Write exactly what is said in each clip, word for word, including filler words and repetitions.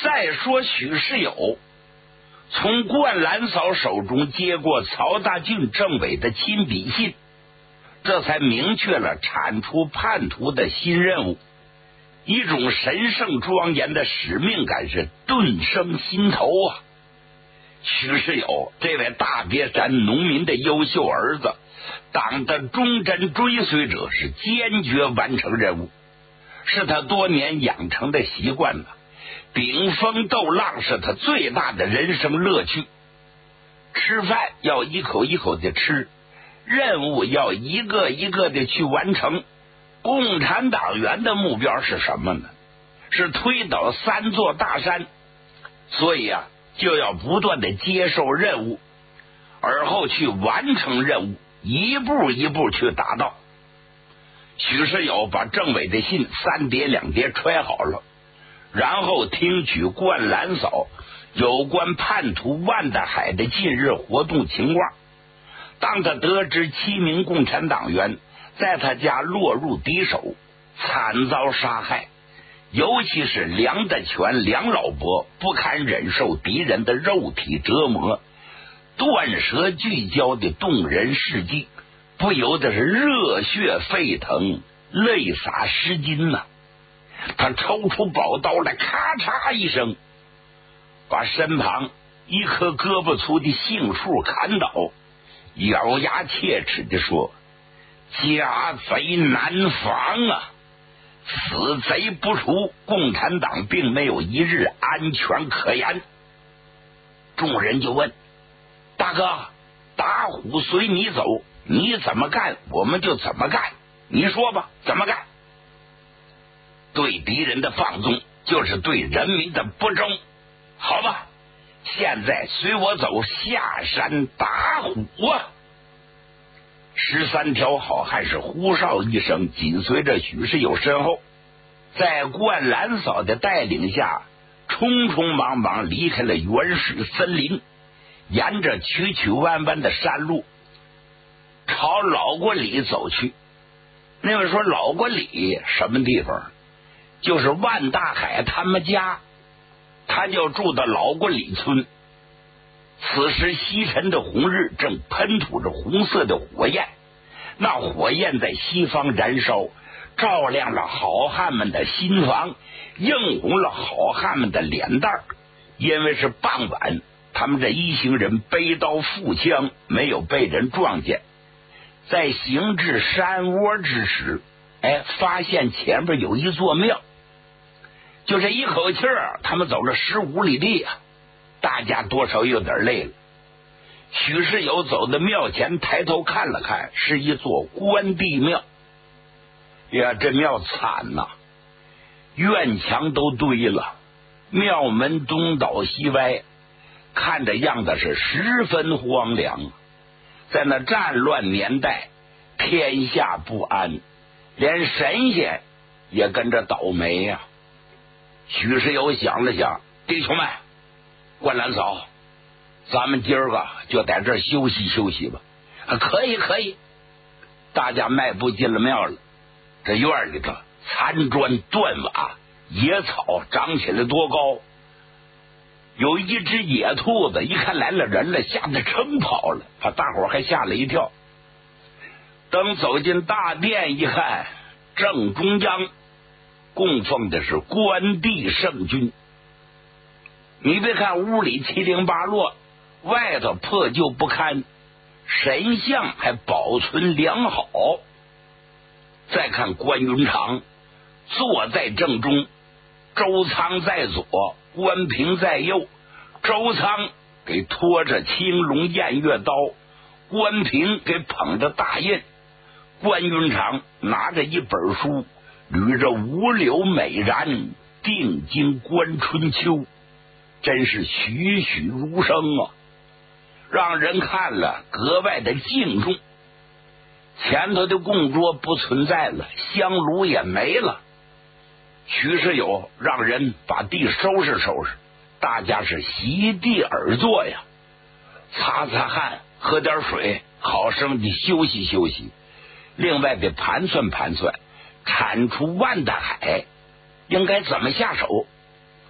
再说许世友从灌篮嫂手中接过曹大俊政委的亲笔信，这才明确了铲除叛徒的新任务，一种神圣庄严的使命感是顿生心头啊！许世友这位大别山农民的优秀儿子，党的忠贞追随者，是坚决完成任务，是他多年养成的习惯了。顶风斗浪是他最大的人生乐趣，吃饭要一口一口的吃，任务要一个一个的去完成。共产党员的目标是什么呢？是推倒三座大山，所以啊，就要不断的接受任务，而后去完成任务，一步一步去达到。许世友把政委的信三叠两叠揣好了，然后听取灌篮嫂有关叛徒万大海的近日活动情况。当他得知七名共产党员在他家落入敌手，惨遭杀害，尤其是梁德全梁老伯不堪忍受敌人的肉体折磨，断舌俱焦的动人事迹，不由得是热血沸腾，泪洒湿巾呐、啊。他抽出宝刀来，咔嚓一声，把身旁一棵胳膊粗的杏树砍倒，咬牙切齿地说：家贼难防啊！死贼不除，共产党并没有一日安全可言。众人就问：大哥，打虎随你走，你怎么干我们就怎么干，你说吧，怎么干？对敌人的放纵就是对人民的不忠，好吧，现在随我走，下山打虎啊！十三条好汉是呼哨一声，紧随着许世友身后，在灌篮嫂的带领下，匆匆忙忙离开了原始森林，沿着曲曲弯弯的山路朝老关里走去。那位说老关里什么地方？就是万大海他们家，他就住到老关里村。此时西沉的红日正喷吐着红色的火焰，那火焰在西方燃烧，照亮了好汉们的心房，映红了好汉们的脸蛋。因为是傍晚，他们这一行人背刀负枪，没有被人撞见。在行至山窝之时，哎，发现前边有一座庙，就这一口气儿，他们走了十五里地啊，大家多少有点累了。许世友走到庙前，抬头看了看，是一座关帝庙。呀，这庙惨呐、啊，院墙都堆了，庙门东倒西歪，看着样子是十分荒凉。在那战乱年代，天下不安，连神仙也跟着倒霉呀、啊。许世友想了想，弟兄们，灌篮嫂，咱们今儿个就在这儿休息休息吧。啊，可以可以。大家迈步进了庙了。这院里头残砖断瓦，野草长起来多高。有一只野兔子一看来了人了，吓得撑跑了，把大伙还吓了一跳。等走进大殿一看，正中央供奉的是关帝圣君。你别看屋里七零八落，外头破旧不堪，神像还保存良好。再看关云长坐在正中，周仓在左，关平在右。周仓给拖着青龙偃月刀，关平给捧着大印，关云长拿着一本书，捋着五柳美髯，定睛观春秋，真是栩栩如生啊，让人看了格外的敬重。前头的供桌不存在了，香炉也没了。许世友让人把地收拾收拾，大家是席地而坐呀，擦擦汗，喝点水，好生的休息休息。另外得盘算盘算，铲除万大海应该怎么下手。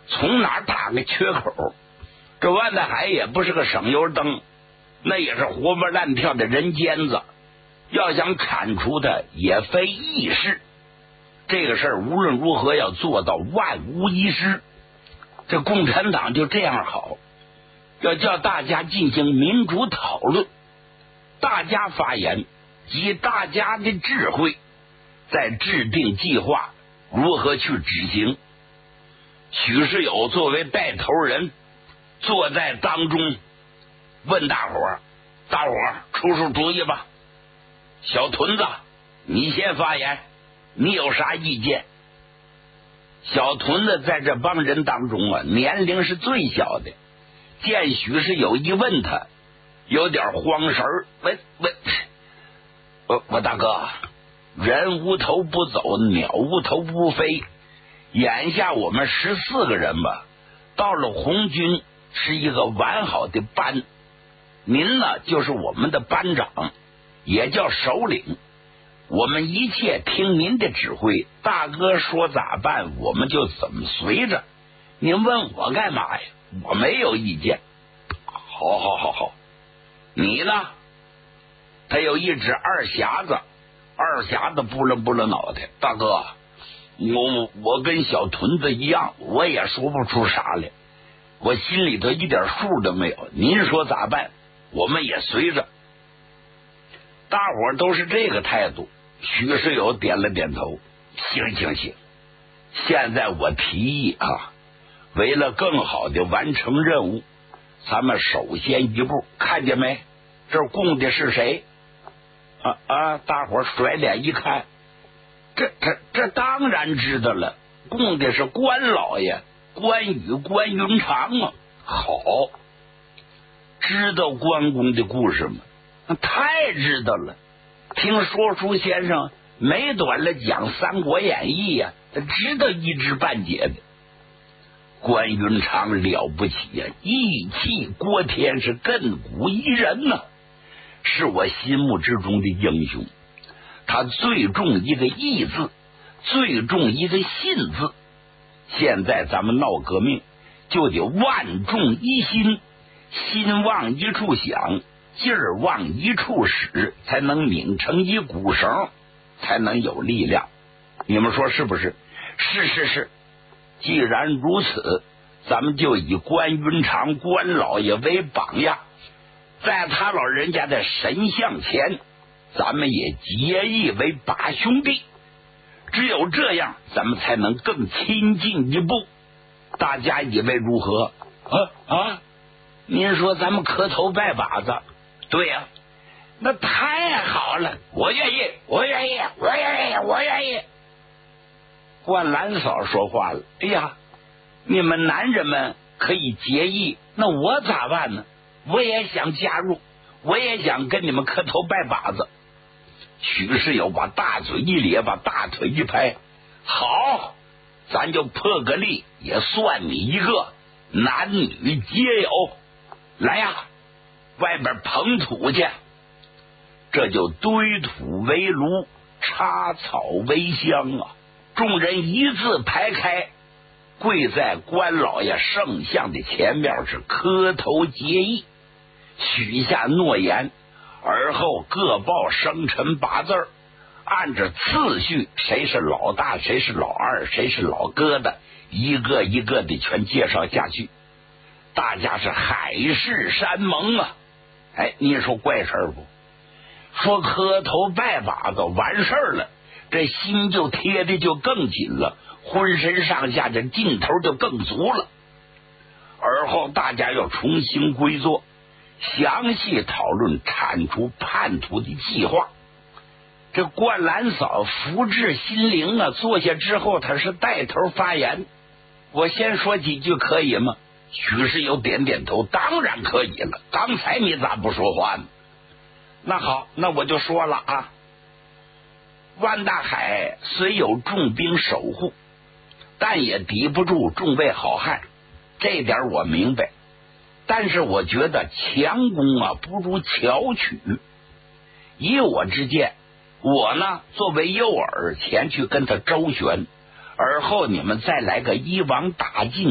从哪打个缺口？这万大海也不是个省油灯，那也是活蹦乱跳的人尖子，要想铲除它也非易事。这个事儿无论如何要做到万无一失。这共产党就这样好，要叫大家进行民主讨论，大家发言及大家的智慧，再制定计划如何去执行。许世友作为带头人坐在当中，问大伙儿：大伙儿出出主意吧。小屯子，你先发言，你有啥意见？小屯子在这帮人当中啊，年龄是最小的。见许世友一问他，有点慌神儿。喂喂，我我大哥，人无头不走，鸟无头不飞。眼下我们十四个人吧，到了红军是一个完好的班，您呢就是我们的班长，也叫首领。我们一切听您的指挥，大哥说咋办我们就怎么随着。您问我干嘛呀？我没有意见。好好好好，你呢？他有一只二匣子，二匣子拨了拨了脑袋。大哥，我我跟小屯子一样，我也说不出啥来，我心里头一点数都没有。您说咋办？我们也随着。大伙都是这个态度。许世友点了点头，行行行，现在我提议啊，为了更好的完成任务，咱们首先一步，看见没？这供的是谁？啊啊！大伙甩脸一看，这这这当然知道了，供的是关老爷关羽关云长啊！好，知道关公的故事吗？太知道了。听说书先生没短了讲《三国演义》呀，知道一知半解的。关云长了不起呀、啊，义气郭天，是亘古一人呐、啊，是我心目之中的英雄。他最重一个义字，最重一个信字。现在咱们闹革命，就得万众一心，心往一处想，劲儿往一处使，才能拧成一股绳，才能有力量。你们说是不是？是是是。既然如此，咱们就以关云长关老爷为榜样，在他老人家的神像前，咱们也结义为八兄弟。只有这样，咱们才能更亲近一步。大家以为如何？啊啊！您说咱们磕头拜把子？对呀、啊，那太好了！我愿意，我愿意，我愿意，我愿意。冠兰嫂说话了：“哎呀，你们男人们可以结义，那我咋办呢？我也想加入，我也想跟你们磕头拜把子。”许世友把大嘴一咧，把大腿一拍：“好，咱就破个例，也算你一个，男女皆有。来呀，外边捧土去。”这就堆土为炉，插草为香啊！众人一字排开，跪在关老爷圣像的前面，是磕头结义，许下诺言，而后各报生辰八字，按着次序，谁是老大，谁是老二，谁是老疙瘩，一个一个的全介绍下去。大家是海誓山盟啊！哎，你说怪事儿不？说磕头拜把子完事儿了，这心就贴的就更紧了，浑身上下这劲头就更足了。而后大家要重新归座，详细讨论铲除叛徒的计划。这冠兰嫂福至心灵啊，坐下之后他是带头发言。我先说几句可以吗？许世友点点头，当然可以了。刚才你咋不说话呢？那好，那我就说了啊。万大海虽有重兵守护，但也敌不住众位好汉，这点我明白。但是我觉得强攻啊不如巧取。以我之见，我呢作为诱饵前去跟他周旋，而后你们再来个一网打尽，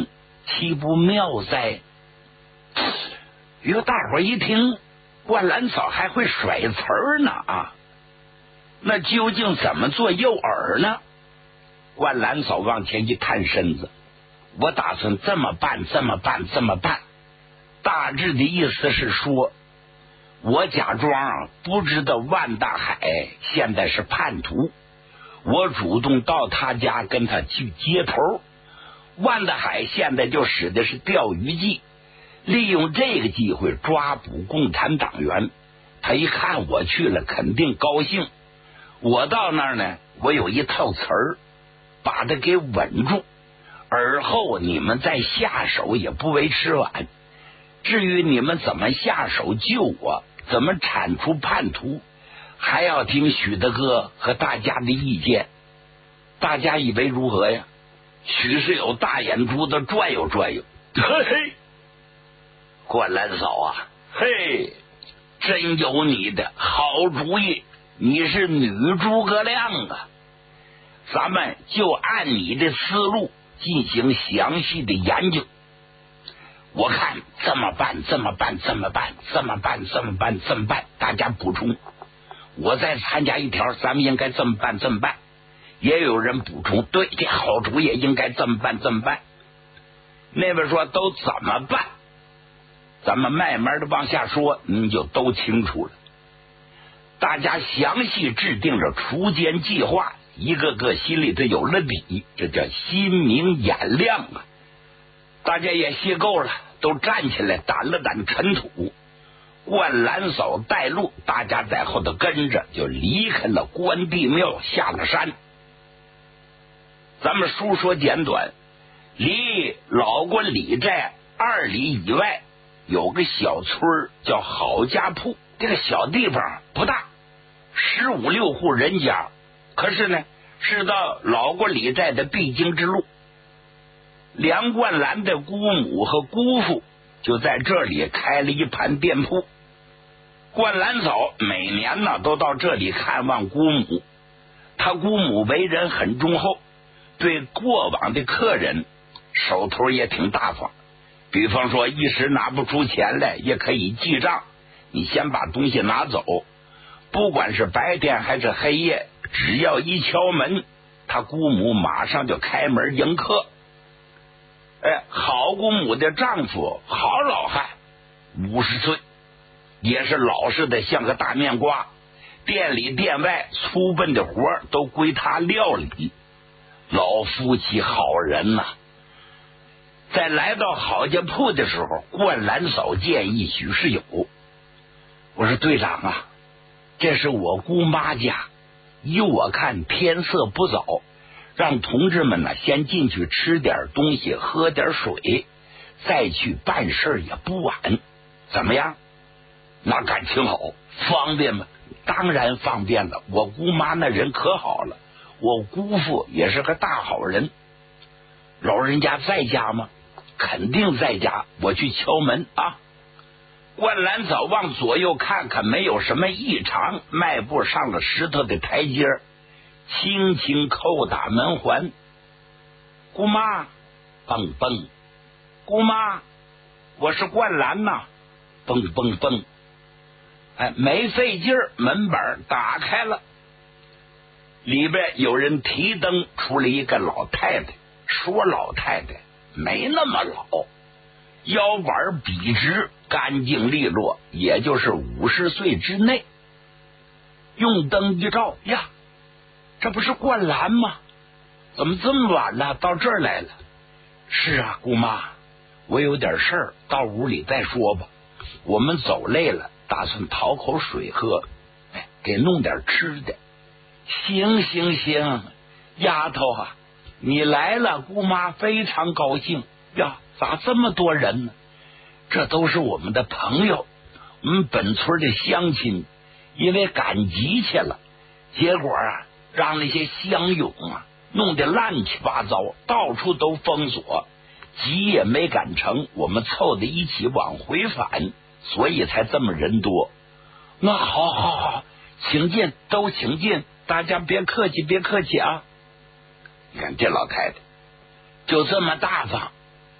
岂不妙哉？哟，大伙一听，灌篮嫂还会甩词儿呢啊！那究竟怎么做诱饵呢？灌篮嫂往前一探身子，我打算这么办，这么办，这么办。大致的意思是说，我假装不知道万大海现在是叛徒，我主动到他家跟他去接头。万大海现在就使的是钓鱼计，利用这个机会抓捕共产党员。他一看我去了，肯定高兴。我到那儿呢，我有一套词儿，把他给稳住，而后你们再下手也不为迟晚。至于你们怎么下手救我，怎么铲除叛徒，还要听许大哥和大家的意见。大家以为如何呀？许是有大眼珠子转悠转悠，嘿嘿，灌篮嫂啊，嘿，真有你的好主意，你是女诸葛亮啊！咱们就按你的思路进行详细的研究。我看这么办，这么办，这么办，这么办，这么办，这么办，大家补充。我再参加一条，咱们应该这么办，这么办。也有人补充，对，这好主意应该这么办，这么办。那边说都怎么办，咱们慢慢的往下说，你就都清楚了。大家详细制定了锄奸计划，一个个心里头有了底，这叫心明眼亮啊！大家也歇够了，都站起来掸了掸尘土。灌篮嫂带路，大家在后头跟着，就离开了关帝庙，下了山。咱们书说简短，离老关李寨二里以外有个小村叫郝家铺，这个小地方不大，十五六户人家，可是呢是到老关李寨的必经之路。梁冠兰的姑母和姑父就在这里开了一盘店铺。灌篮嫂每年呢都到这里看望姑母，他姑母为人很忠厚，对过往的客人手头也挺大方，比方说一时拿不出钱来也可以记账，你先把东西拿走，不管是白天还是黑夜，只要一敲门，他姑母马上就开门迎客。哎，郝姑母的丈夫郝老汉五十岁，也是老实的像个大面瓜，店里店外粗笨的活都归他料理，老夫妻好人呐、啊。在来到郝家铺的时候，灌篮嫂建议许世友，我说队长啊，这是我姑妈家，依我看天色不早，让同志们呢先进去吃点东西，喝点水，再去办事也不晚，怎么样？那感情好，方便吗？当然方便了，我姑妈那人可好了，我姑父也是个大好人。老人家在家吗？肯定在家，我去敲门啊。灌篮嫂往左右看看，没有什么异常，迈步上了石头的台阶，轻轻叩打门环。姑妈，蹦蹦，姑妈，我是灌篮呐，蹦蹦蹦。哎，没费劲儿，门板打开了，里边有人提灯出了一个老太太，说老太太没那么老，腰板笔直，干净利落，也就是五十岁之内。用灯一照，呀，这不是灌篮吗？怎么这么晚了，到这儿来了？是啊，姑妈，我有点事儿，到屋里再说吧。我们走累了，打算讨口水喝，哎，给弄点吃的。行行行，丫头啊，你来了，姑妈非常高兴呀！咋这么多人呢？这都是我们的朋友，我们本村的乡亲，因为赶集去了，结果啊，让那些乡勇啊弄得乱七八糟，到处都封锁，集也没赶成，我们凑在一起往回返，所以才这么人多。那好好好，请进，都请进，大家别客气，别客气啊！你看这老太太就这么大方，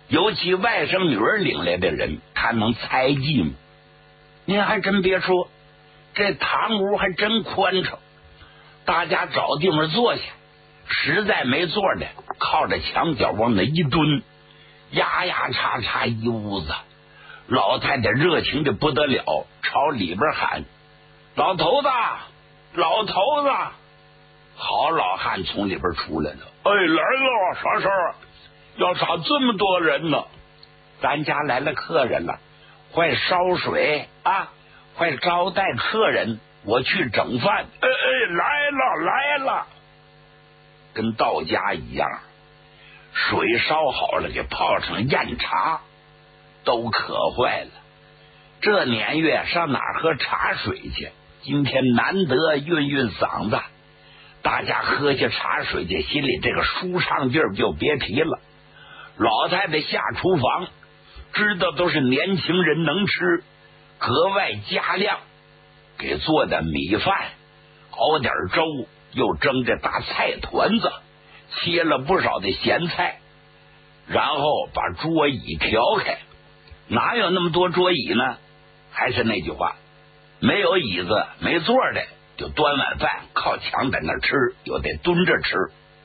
尤其外甥女儿领来的人，他能猜忌吗？您还真别说，这堂屋还真宽敞，大家找地方坐下，实在没座的，靠着墙角往那一蹲，呀呀叉叉一屋子。老太太热情的不得了，朝里边喊：“老头子，老头子！”好老汉从里边出来了，哎，来了，啥事儿？要啥这么多人呢？咱家来了客人了，快烧水啊，快招待客人，我去整饭。哎哎，来了来了，跟到家一样，水烧好了，给泡成酽茶，都渴坏了。这年月上哪喝茶水去？今天难得运运嗓子，大家喝下茶水去，心里这个舒畅劲儿就别提了。老太太下厨房，知道都是年轻人能吃，格外加量，给做的米饭，熬点粥，又蒸着大菜团子，切了不少的咸菜，然后把桌椅调开。哪有那么多桌椅呢？还是那句话，没有椅子没座的，就端碗饭靠墙在那吃，有得蹲着吃。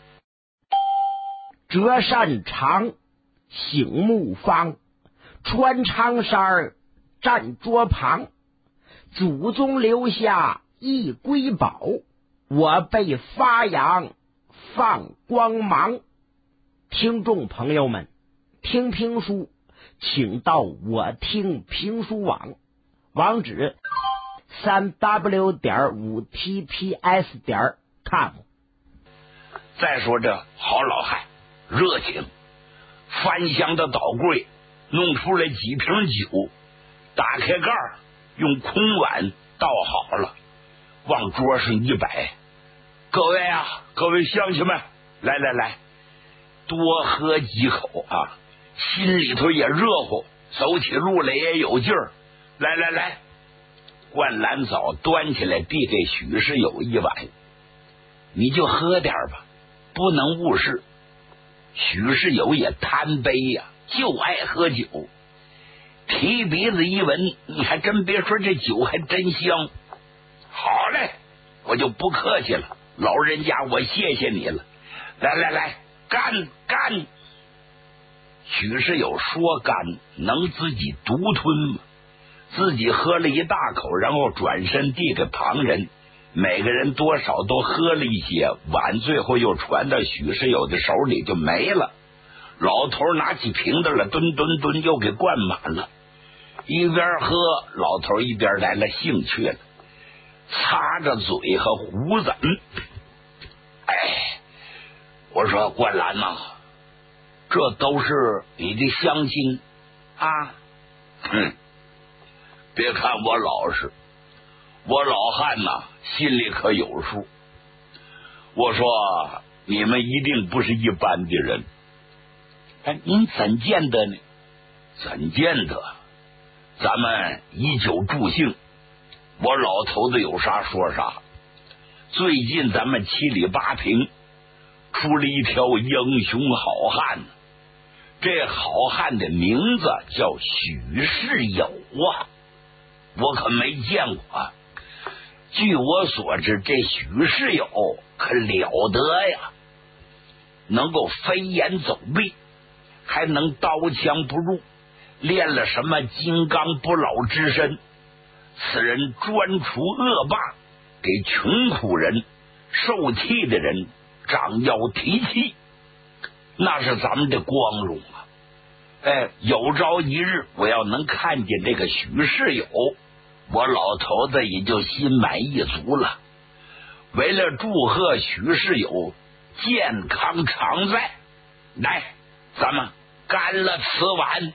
折扇长，醒木方，穿长衫站桌旁，祖宗留下一瑰宝，我被发扬放光芒。听众朋友们，听评书请到我听评书网，网址三 w 点五 t p s 点 com。 再说这好老汉热情，翻箱的倒柜弄出来几瓶酒，打开盖儿，用空碗倒好了，往桌上一摆。各位啊，各位乡亲们，来来来，多喝几口啊，心里头也热乎，走起路来也有劲儿。来来来，灌篮枣端起来递给许世友一碗，你就喝点吧，不能误事。许世友也贪杯呀、啊，就爱喝酒。提鼻子一闻，你还真别说，这酒还真香。好嘞，我就不客气了，老人家，我谢谢你了。来来来，干干！许世友说干，能自己独吞吗？自己喝了一大口，然后转身递给旁人，每个人多少都喝了一些，碗最后又传到许世友的手里就没了。老头拿起瓶子了，吨吨吨又给灌满了，一边喝，老头一边来了兴趣了，擦着嘴和胡子，嗯，哎，我说灌篮呐，这都是你的乡亲啊，哼，别看我老实，我老汉呐心里可有数。我说你们一定不是一般的人。哎，您怎见得呢？怎见得？咱们以酒助兴，我老头子有啥说啥。最近咱们七里八平出了一条英雄好汉，这好汉的名字叫许世友啊，我可没见过啊。据我所知，这许世友可了得呀，能够飞檐走壁，还能刀枪不入，练了什么金刚不老之身。此人专除恶霸，给穷苦人受气的人长腰提气，那是咱们的光荣啊！哎，有朝一日我要能看见这个许世友，我老头子也就心满意足了。为了祝贺许世友健康常在，来，咱们干了此碗。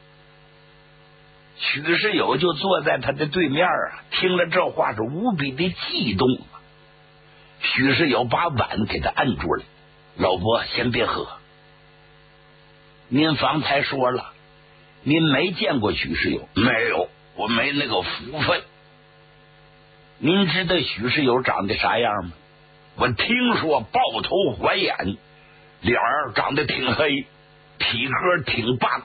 许世友就坐在他的对面啊，听了这话是无比的激动。许世友把碗给他按住了，老伯先别喝，您方才说了您没见过许世友。没有，我没那个福分。您知道许世友长得啥样吗？我听说豹头环眼，脸儿长得挺黑， 体格挺棒。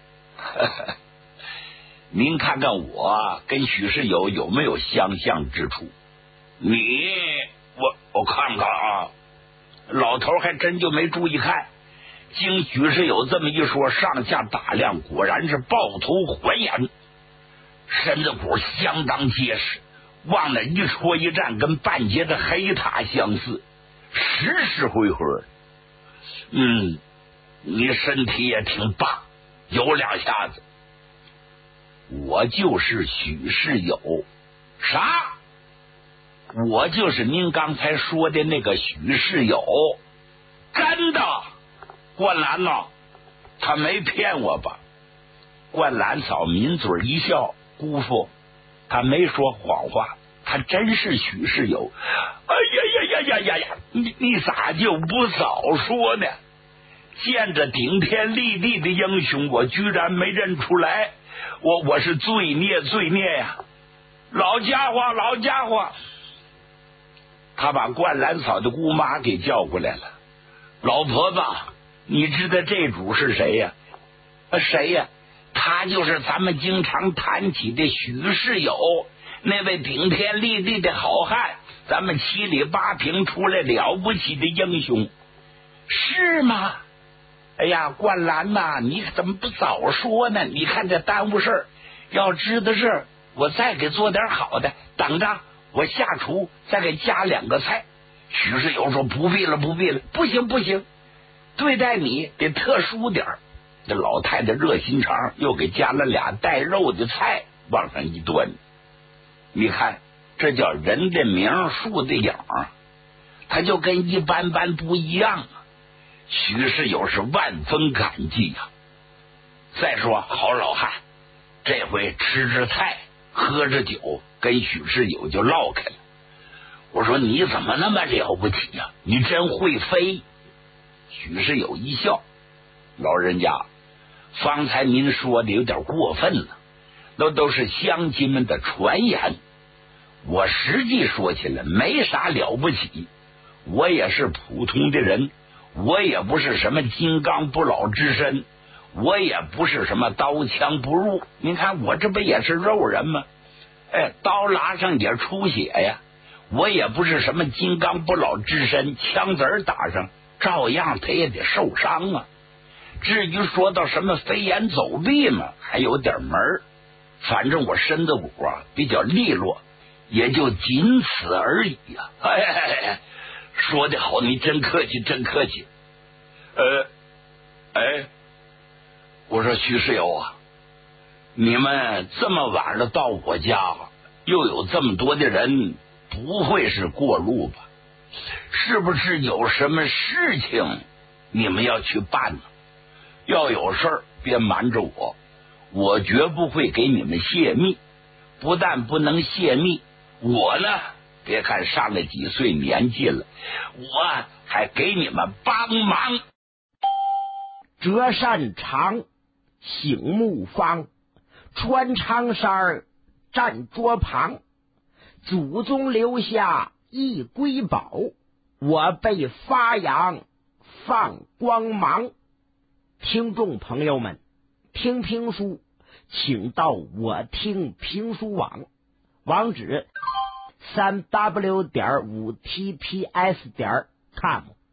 您看看我跟许世友有没有相像之处？你，我我看看啊，老头还真就没注意看。经许世友这么一说，上下打量，果然是抱头还眼，身子骨相当结实，往那一戳一站，跟半截的黑塔相似，实实灰灰。嗯，你身体也挺棒，有两下子。我就是许世友。啥？我就是您刚才说的那个许世友。真的？冠兰呐，他没骗我吧？冠兰嫂抿嘴一笑，姑父，他没说谎话，他真是许世友。哎呀呀呀呀呀呀！你你咋就不早说呢？见着顶天立地的英雄，我居然没认出来，我我是罪孽罪孽呀！老家伙老家伙！他把冠兰嫂的姑妈给叫过来了。老婆子，你知道这主是谁呀？啊，谁呀？他就是咱们经常谈起的许世友，那位顶天立地的好汉，咱们七里八平出来了不起的英雄，是吗？哎呀，冠兰呐，你怎么不早说呢？你看这耽误事儿，要知道事，我再给做点好的，等着我下厨再给加两个菜。许世友说不必了不必了，不行不行，对待你得特殊点儿。这老太太热心肠，又给加了俩带肉的菜往上一端。你看，这叫人的名树的影，他就跟一般般不一样啊。许世友是万分感激呀、啊。再说好老汉，这回吃着菜喝着酒，跟许世友就唠开了。我说你怎么那么了不起呀、啊？你真会飞。许世友一笑，老人家，方才您说的有点过分了，那都是乡亲们的传言，我实际说起来没啥了不起，我也是普通的人，我也不是什么金刚不老之身，我也不是什么刀枪不入，您看我这不也是肉人吗？哎，刀剌上也出血呀，我也不是什么金刚不老之身，枪子儿打上照样他也得受伤啊。至于说到什么飞檐走壁嘛，还有点门儿，反正我身子骨啊比较利落，也就仅此而已啊。哎哎哎，说得好，你真客气真客气。呃，哎，我说徐世友啊，你们这么晚了到我家，又有这么多的人，不会是过路吧？是不是有什么事情你们要去办呢？要有事儿别瞒着我，我绝不会给你们泄密。不但不能泄密，我呢，别看上了几岁年纪了，我还给你们帮忙。 折扇长，醒木方，穿长衫站桌旁，祖宗留下一瑰宝，我被发扬放光芒。听众朋友们，听评书请到我听评书网，网址三 w 点五 t p s 点 com。